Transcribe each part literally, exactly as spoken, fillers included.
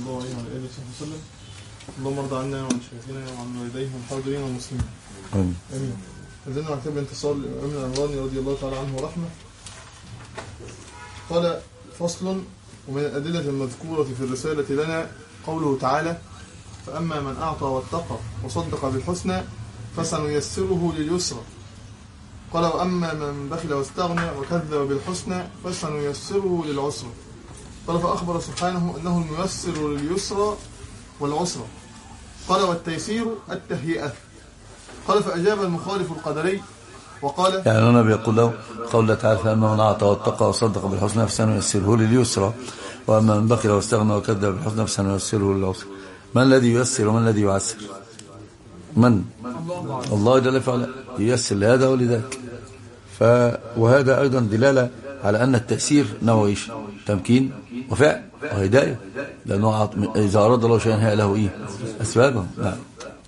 الله عليه وعلى آله وصحبه وسلم. اللهم ارضى عنا وعن شيخنا وعن والديه والحاضرين والمسلمين. آمين. آمين. نزلنا على كتاب الانتصار للإمام العنواني رضي الله تعالى عنه ورحمه. قال: فصل. ومن الأدلة المذكورة في الرسالة لنا قوله تعالى: فأما من أعطى واتقى وصدق بالحسنى فسنيسره لليسرى. قال: وأما من بخل واستغنى وكذب بالحسنى فسنيسره للعسرى. قال: فأخبر سبحانه أنه الميسر لليسرى والعسرى. قال: والتيسير التهيئة. قال: فأجاب المخالف القدري وقال: يعني هنا بيقول له قول تعالى: فأما من أعطى واتقى وصدق بالحسنى فسنيسره لليسرى، وأما من بخل واستغنى وكذب بالحسنى فسنيسره للعسرى. من الذي ييسر ومن الذي يعسر؟ من؟ الله جل وعلا ييسر لهذا ولذاك. ف وهذا أيضا دلالة على أن التأثير نوع إيش؟ تمكين وفعل وهداية، لأنه إذا أراد الله شيئا هي له إيه؟ أسبابه. نعم.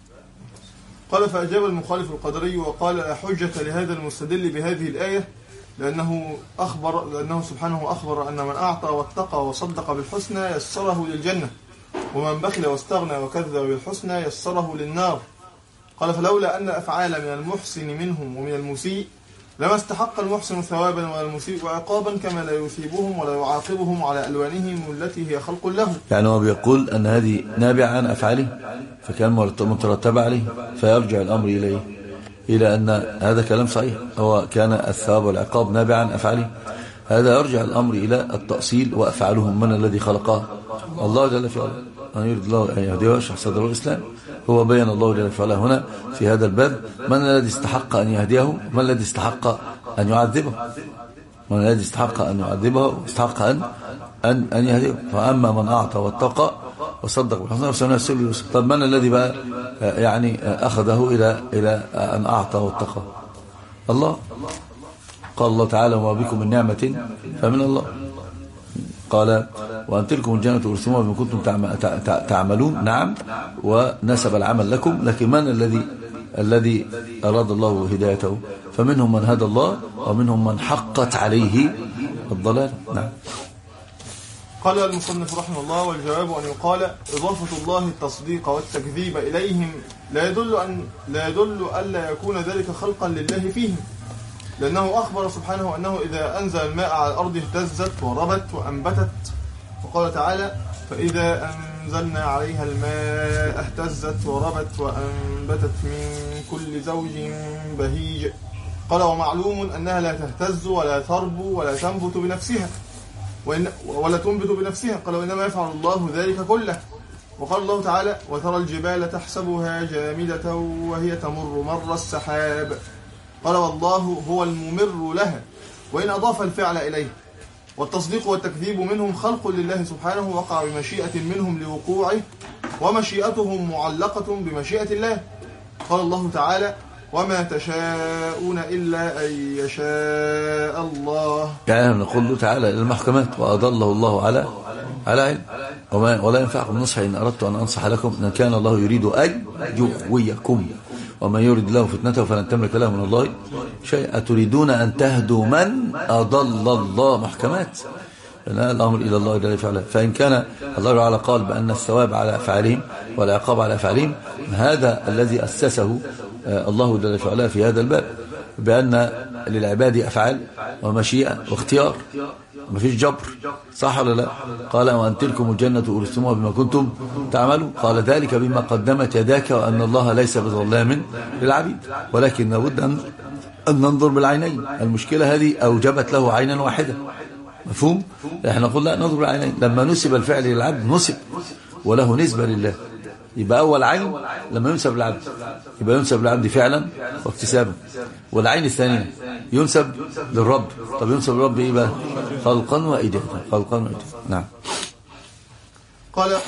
قال: فأجاب المخالف القدري وقال: لا حجة لهذا المستدل بهذه الآية، لأنه أخبر لأنه سبحانه أخبر أن من أعطى واتقى وصدق بالحسنى يسره للجنة، ومن بخل واستغنى وكذب بالحسنى يسره للنار. قال: فلولا أن أفعال من المحسن منهم ومن المسيء لما استحق المحسن ثوابا والمسيء عقابا، كما لا يثيبهم ولا يعاقبهم على ألوانهم التي هي خلق له. يعني هو بيقول أن هذه نابعة عن أفعاله فكان مترتب عليه، فيرجع الأمر إليه إلى أن هذا كلام صحيح، هو كان الثواب والعقاب نابعا عن أفعاله. هذا يرجع الأمر إلى التأصيل وأفعالهم من الذي خلقها؟ الله جل وعلا. أن يريد الله أن يهديه ويشرح صدره الإسلام. هو بين الله جل وعلا هنا في هذا الباب من الذي استحق أن يهديه ومن الذي استحق أن يعذبه، من الذي استحق أن يعذبه واستحق أن أن أن يهديه. فأما من أعطى واتقى وصدق بالحسنى فسنيسره لليسرى. طب من الذي بقى يعني أخذه إلى إلى أن أعطى واتقى؟ الله. قال الله تعالى: وما بكم من نعمة فمن الله. قال: وأن تلكم الجنة أورثتموها بما كنتم تعملون. نعم، ونسب العمل لكم، لكن من الذي الذي أراد الله هدايته؟ فمنهم من هدى الله ومنهم من حقت عليه الضلال. نعم. قال المصنف رحمه الله: والجواب أن يقال إضافة الله التصديق والتكذيب إليهم لا يدل أن لا يدل ألا يكون ذلك خلقا لله فيهم، لأنه أخبر سبحانه أنه إذا أنزل الماء على الأرض اهتزت وربت وأنبتت. وقال تعالى: فإذا أنزلنا عليها الماء اهتزت وربت وأنبتت من كل زوج بهيج. قال: ومعلوم أنها لا تهتز ولا تربو ولا تنبت بنفسها وإن ولا تنبت بنفسها. قال: وإنما يفعل الله ذلك كله. وقال الله تعالى: وترى الجبال تحسبها جامدة وهي تمر مر السحاب. قال: والله هو الممر لها، وإن أضاف الفعل إليه. والتصديق والتكذيب منهم خلق لله سبحانه وقع بمشيئة منهم لوقوعه، ومشيئتهم معلقة بمشيئة الله. قال الله تعالى: وما تشاءون إلا أن يشاء الله. يعني نقول له تعالى إلى المحكمات: وأضله الله على على علم، وما ولا ينفعكم نصحي إن أردت أن أنصح لكم إن كان الله يريد أن يغويكم، ومن يريد له فتنته فلن تملك له من الله شيئا. أتريدون أن تهدوا من أضل الله؟ محكمات. الأمر إلى الله جل وعلا. فإن كان الله تعالى قال بأن الثواب على أفعالهم والعقاب على أفعالهم، هذا الذي أسسه الله جل وعلا في هذا الباب، بأن للعباد أفعال ومشيئة واختيار، ما فيش جبر، صح ولا لا؟ قال: وأن تلكم الجنة أورثتموها بما كنتم تعملون. قال: ذلك بما قدمت يداك وأن الله ليس بظلام للعبيد، ولكن لابد أن أن ننظر بالعينين. المشكلة هذه أوجبت له عينا واحدة، مفهوم؟ احنا نقول لا، ننظر بالعينين. لما نسب الفعل للعبد نسب وله نسبة لله، يبقى أول عين لما ينسب للعبد يبقى ينسب للعبد فعلا واكتسابا، والعين الثانية ينسب للرب. طب ينسب للرب إيه بقى؟ خلقا وإيجادا، خلقا وإيجادا. نعم. قال: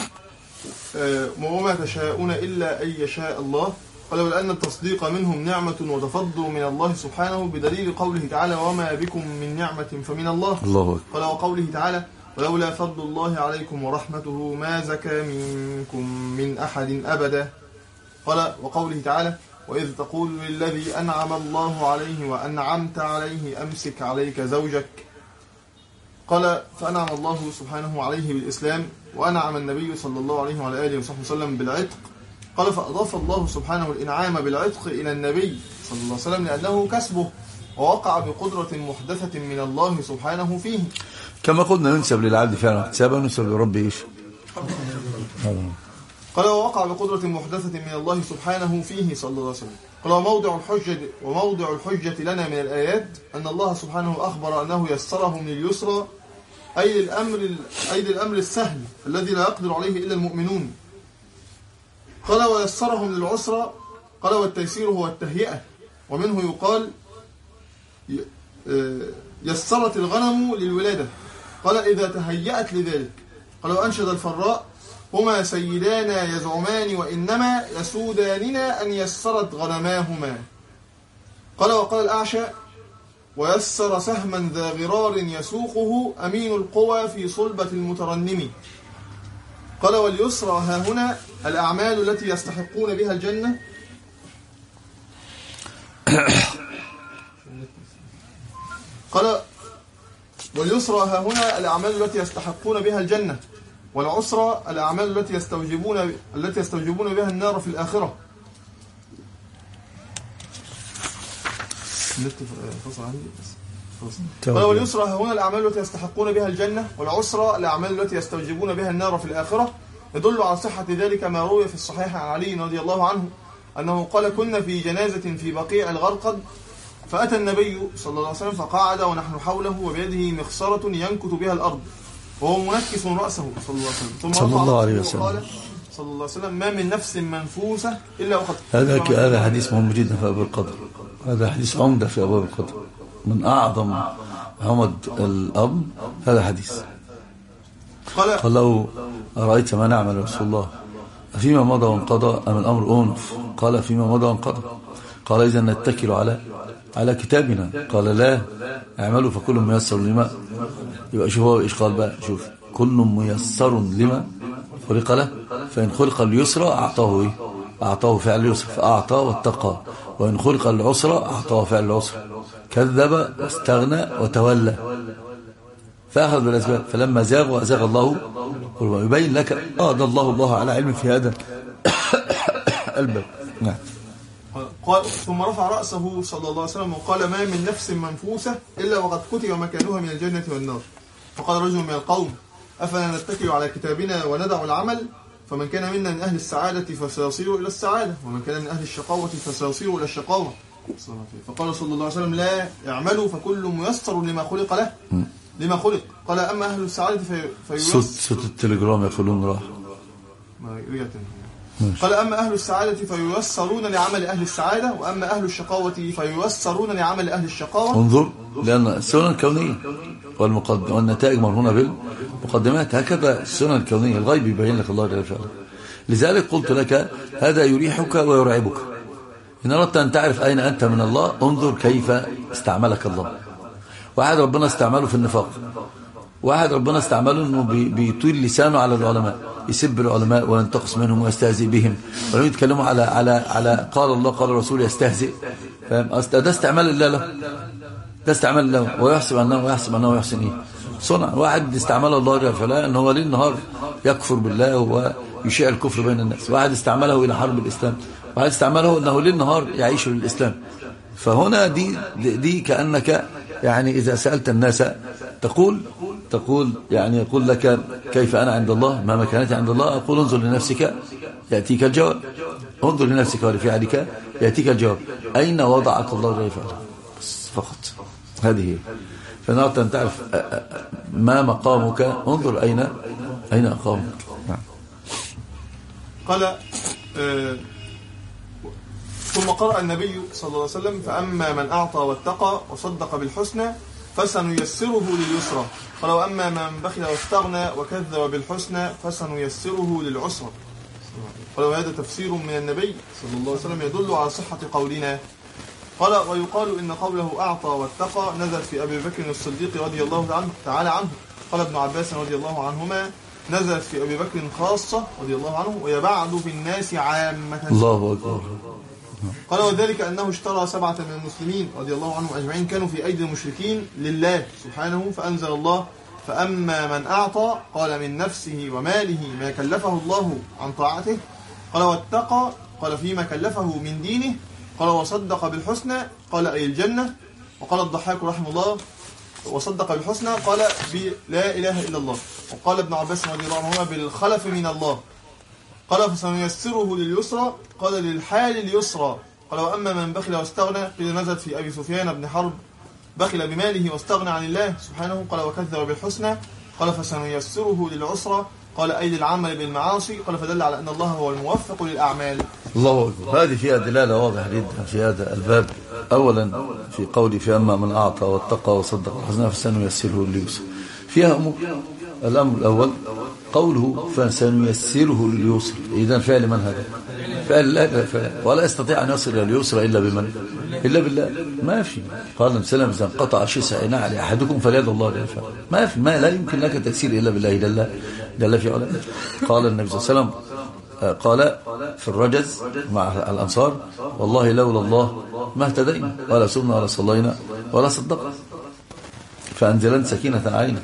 وما تشاءون إلا أن يشاء الله. قال: ولأن التصديق منهم نعمة وتفضل من الله سبحانه، بدليل قوله تعالى: وما بكم من نعمة فمن الله. الله. قال: وقوله تعالى: ولولا فضل الله عليكم ورحمته ما زكى منكم من أحد أبدا. قال: وقوله تعالى: وإذ تقول للذي أنعم الله عليه وأنعمت عليه أمسك عليك زوجك. قال: فأنعم الله سبحانه عليه بالإسلام وأنعم النبي صلى الله عليه وعلى آله وصحبه وسلم بالعتق. قال فأضاف الله سبحانه الإنعام بالعتق إلى النبي صلى الله عليه وسلم لأنه كسبه ووقع بقدرة محدثة من الله سبحانه فيه. كما قلنا ينسب للعبد فعلا احتسابا ونسب لرب إيش؟ قال ووقع بقدرة محدثة من الله سبحانه فيه صلى الله عليه وسلم. قال وموضع الحجة, وموضع الحجة لنا من الآيات أن الله سبحانه أخبر أنه يسرهم لليسرى أي للأمر, أي للأمر السهل الذي لا يقدر عليه إلا المؤمنون. قال ويسرهم للعسرى. قال والتيسير هو التهيئة ومنه يقال يسرت الغنم للولادة. قال إذا تهيأت لذلك. قال وأنشد الفراء هما سيدانا يزعمان وإنما يسوداننا أن يسرت غنماهما. قال وقال الأعشى ويسر سهما ذا غرار يسوقه أمين القوى في صلبة المترنم. قال واليسرى ها هنا الأعمال التي يستحقون بها الجنة. قال واليسرى ها هنا الأعمال التي يستحقون بها الجنة والعسرى الأعمال التي يستوجبون التي يستوجبون بها النار في الآخرة. قال واليسرى ها هنا الأعمال التي يستحقون بها الجنة والعسرى الأعمال التي يستوجبون بها النار في الآخرة. يدل على صحة ذلك ما روي في الصحيح عن علي رضي الله عنه أنه قال كنا في جنازة في بقيع الغرقد فأتى النبي صلى الله عليه وسلم فقعد ونحن حوله وبيده مخصرة ينكت بها الأرض وهو منكس رأسه صلى الله عليه وسلم. ثم صلى الله عليه وسلم وقال صلى الله عليه وسلم ما من نفس منفوسة إلا وقد هذا هذا حديث مهم جدا في أبواب القدر. هذا حديث عمدة في أبواب القدر من أعظم عمد الأمر هذا حديث. قال قال له أرأيت ما نعمل يا رسول الله فيما مضى وانقضى أم الأمر أنف؟ قال فيما مضى وانقضى. قال إذا نتكل على على كتابنا. قال لا اعملوا فكل ميسر لما. يبقى شوف هو إيش قال بقى. شوف كل ميسر لما خلق له فإن خلق اليسرى أعطاه إيه؟ أعطاه فعل اليسر فأعطى واتقى وإن خلق العسرى أعطاه فعل العسر كذب واستغنى وتولى فأخذ بالأسباب فلما زاغ وأزاغ الله يبين لك أعطى الله الله على علم في هذا الباب. نعم. قال ثم رفع رأسه صلى الله عليه وسلم وقال ما من نفس منفوسة إلا وقد كتب مكانها من الجنة والنار. فقال رجل من القوم أفلا نتكل على كتابنا وندع العمل فمن كان منا من أهل السعادة فسيصير إلى السعادة ومن كان من أهل الشقاوة فسيصير إلى الشقاوة. فقال صلى الله عليه وسلم لا اعملوا فكل ميسر لما خلق له لما خلق. قال أما أهل السعادة فييسر. صوت التليجرام يقولون راح. ما رجعت. قال أما أهل السعادة فييسرون لعمل أهل السعادة وأما أهل الشقاوة فييسرون لعمل أهل الشقاوة. انظر لأن السنن الكونية والمقدم والنتائج مرهونة بالمقدمات. هكذا السنن الكونية الغيب يبين لك الله جل وعلا. لذلك قلت لك هذا يريحك ويرعبك. إن أردت أن تعرف أين أنت من الله انظر كيف استعملك الله. واحد ربنا استعمله في النفاق واحد ربنا استعمله أنه بيطيل لسانه على العلماء يسب العلماء وينتقص منهم ويستهزئ بهم ولم يتكلموا على على على قال الله قال الرسول يستهزئ. فاهم؟ ده استعمال الله له ده استعمال الله ويحسب أنه ويحسب أنه يحسن إيه صنع. واحد استعمله الله جل وعلا أنه هو ليل نهار يكفر بالله ويشيع الكفر بين الناس. واحد استعمله إلى حرب الإسلام واحد استعمله أنه ليل نهار يعيش للإسلام. فهنا دي دي كأنك يعني إذا سألت الناس تقول تقول يعني يقول لك كيف أنا عند الله ما مكانتي عند الله أقول انظر لنفسك يأتيك الجواب. انظر لنفسك ولفعلك يأتيك الجواب. أين وضعك الله جل وعلا فقط. هذه فإن أردت أن تعرف ما مقامك انظر أين أين أقامك. قال آه ثم قرأ النبي صلى الله عليه وسلم فأما من أعطى واتقى وصدق بالحسنى فسنيسره لليسرى. قال وأما من بخل واستغنى وكذب بالحسنى فسنيسره للعسرى. قال وهذا تفسير من النبي صلى الله عليه وسلم يدل على صحة قولنا. قال ويقال إن قوله أعطى واتقى نزل في أبي بكر الصديق رضي الله تعالى عنه. قال ابن عباس رضي الله عنهما نزلت في أبي بكر خاصة رضي الله عنه ويبعد في الناس عامة. الله أكبر. قال وذلك أنه اشترى سبعة من المسلمين رضي الله عنهم أجمعين كانوا في أيدي المشركين لله سبحانه فأنزل الله فأما من أعطى قال من نفسه وماله ما كلفه الله عن طاعته، قال واتقى قال فيما كلفه من دينه، قال وصدق بالحسنى قال أي الجنة. وقال الضحاك رحمه الله وصدق بالحسنى قال بلا إله إلا الله. وقال ابن عباس رضي الله عنهما بالخلف من الله قال فسنيسره لليسرى قال للحال اليسرى. قال وأما من بخل واستغنى قيل نزلت في أبي سفيان بن حرب بخل بماله واستغنى عن الله سبحانه قال وكذب بالحسنى قال فسنيسره للعسرى قال أي للعمل بالمعاصي قال فدل على أن الله هو الموفق للأعمال. الله أكبر. هذه فيها دلالة واضحة جدا في هذا الباب. أولا في قولي في أما من أعطى واتقى وصدق بالحسنى فسنيسره لليسر فيها أمور. الأمر الأول قوله فسنيسره لليسر، إذا فعل من هذا؟ فعل لا فعل ولا يستطيع أن يصل إلى اليسر إلا بمن؟ إلا بالله. ما في. قال النبي صلى الله عليه وسلم إذا انقطع شيء نعل أحدكم فليدعو الله للفعل. ما في، ما لا يمكن لك تيسير إلا بالله جل جل في علاه. قال النبي صلى الله عليه وسلم قال في الرجز مع الأنصار والله لولا الله ما اهتدينا ولا صمنا ولا صلينا ولا صدقنا فأنزلن سكينة علينا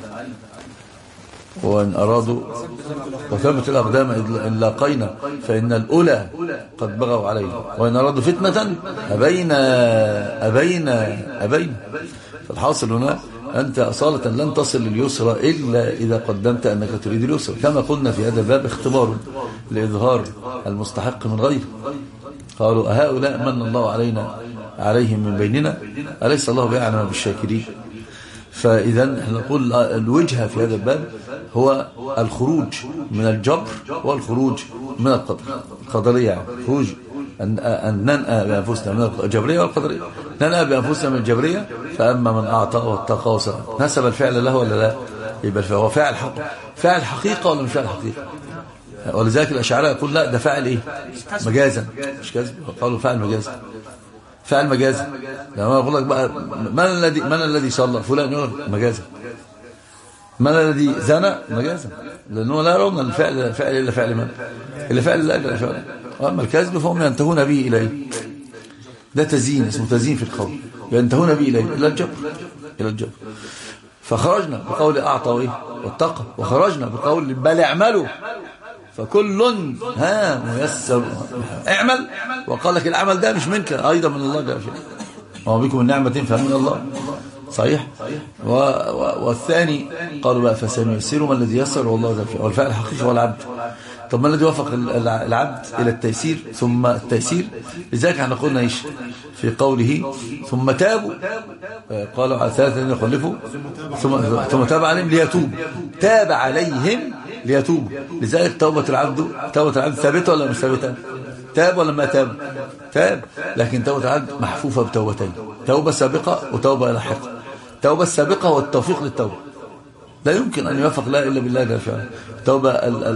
وإن أرادوا وثبت الأقدام إن لاقينا فإن الأولى قد بغوا علينا وإن أرادوا فتنة أبينا أبينا أبينا. فالحاصل هنا أنت أصالة لن تصل لليسرى إلا إذا قدمت أنك تريد اليسرى، كما قلنا في هذا الباب اختبار لإظهار المستحق من غيره. قالوا أهؤلاء من الله علينا عليهم من بيننا أليس الله بأعلم بالشاكرين. فإذا نقول الوجهة في هذا الباب هو الخروج من الجبر والخروج من القدر القدرية، يعني خروج أن, أن ننأى بأنفسنا من الجبرية والقدرية. ننأى بأنفسنا من الجبرية فأما من أعطى واتقى وصدق نسب الفعل له ولا لا؟ يبقى هو فعل حق فعل حقيقة ولا مش فعل حقيقة؟ ولذلك الأشاعرة يقول لا ده فعل إيه؟ مجازا مش كذب. قالوا فعل مجازا فعل مجازا. لما يقول لك بقى من الذي من الذي صلى فلان يقول مجازا، من الذي زنى مجازا، لأنه لا يرون الفعل فعل إلا فعل من إلا فعل الله إلا فعل. أما الكذب فهم ينتهون به إليه، ده تزيين اسمه تزيين في القول، ينتهون به إليه إلى الجبر إلى الجبر. فخرجنا بقول أعطى وإيه واتقى، وخرجنا بقول بل اعملوا فكل ها ميسر اعمل. وقال لك العمل ده مش منك أيضا من الله جل وعلا، وما بكم من نعمة فمن الله صحيح. و... و... والثاني قالوا بقى فسنيسر من الذي يسر والله جل وعلا، والفعل الحقيقي هو العبد. طب ما الذي وفق العبد إلى التيسير ثم التيسير؟ لذلك احنا قلنا ايش في قوله ثم تابوا، قالوا على ثلاثة الذين خلفوا ثم ثم تاب عليهم ليتوب، تاب عليهم ليتوب. لذلك توبة العبد توبة العبد ثابتة ولا مش ثابتة؟ تاب ولا ما تاب؟ تاب. لكن توبة العبد محفوفة بتوبتين، توبة سابقة وتوبة لاحقة. التوبة السابقة هو التوفيق للتوبة، لا يمكن أن يوفق لا إلا بالله جل وعلا. التوبة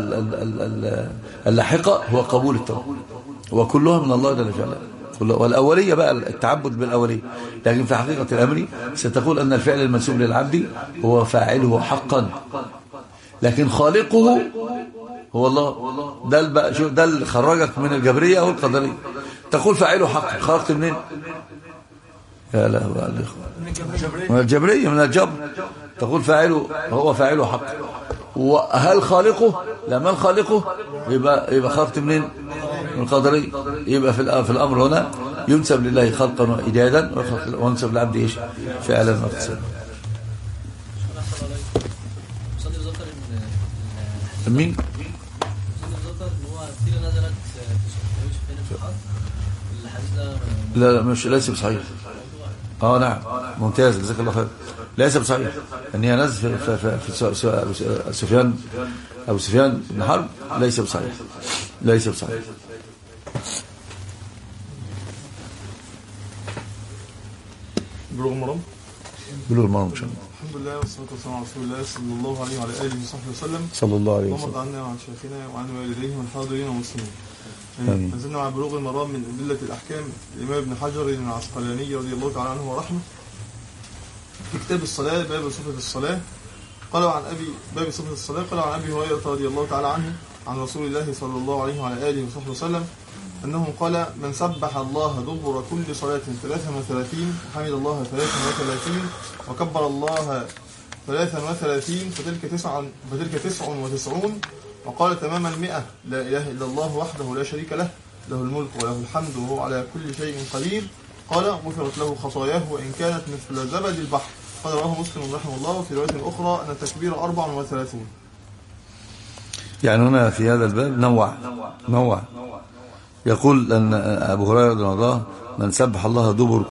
اللاحقة هو قبول التوبة، وكلها من الله جل وعلا. والأولية بقى التعبد بالأولية، لكن في حقيقة الأمر ستقول أن الفعل المنسوب للعبد هو فاعله حقا، لكن خالقه هو الله. ده بقى شوف، ده اللي خرجك من الجبرية أو القدرية. تقول فاعله حق، خرجت منين؟ يا لا من الجبرية، من الجبر. تقول فاعله هو فاعله حق، وهل خالقه؟ لا، من خالقه؟ يبقى يبقى خرجت منين؟ من القدرية. يبقى في في الأمر هنا ينسب لله خلقا وإيجادا، وينسب للعبد ايش؟ فعلا واقتصادا. مين؟ لا لا مش ليس بصحيح. اه نعم ممتاز جزاك الله خير. ليس بصحيح ان هي نزل في, في, في سفيان ابو سفيان بن حرب، ليس بصحيح ليس بصحيح. بلوغ المرام بلوغ المرام ان شاء الله. الحمد لله والصلاه والسلام على رسول الله صلى الله عليه وعلى اله وصحبه وسلم. صلى الله عليه وسلم. اللهم ارض عنا وعن شيخنا وعن والديه والحاضرين والمسلمين. امين. نزلنا مع بلوغ المرام من ادله الاحكام الامام ابن حجر العسقلاني رضي الله تعالى عنه ورحمه في كتاب الصلاه باب صفه الصلاه. قال عن ابي باب صفه الصلاه قال عن ابي هريره رضي الله تعالى عنه عن رسول الله صلى الله عليه وعلى اله وصحبه وسلم انه قال من سبح الله دبر كل صلاه ثلاثا وثلاثين وحمد الله ثلاثا وثلاثين وكبر الله ثلاثا وثلاثين فتلك تسعا فتلك تسع وتسعون. وقال تمام المئة: لا إله إلا الله وحده لا شريك له، له الملك وله الحمد وهو على كل شيء قدير. قال: غفرت له خطاياه وإن كانت مثل زبد البحر. قال: رواه مسلم رحمه الله. وفي رواية أخرى أن التكبير أربع وثلاثون. يعني هنا في هذا الباب نوع نوع يقول أن أبو هريرة رضي الله عنه: من سبح الله دبر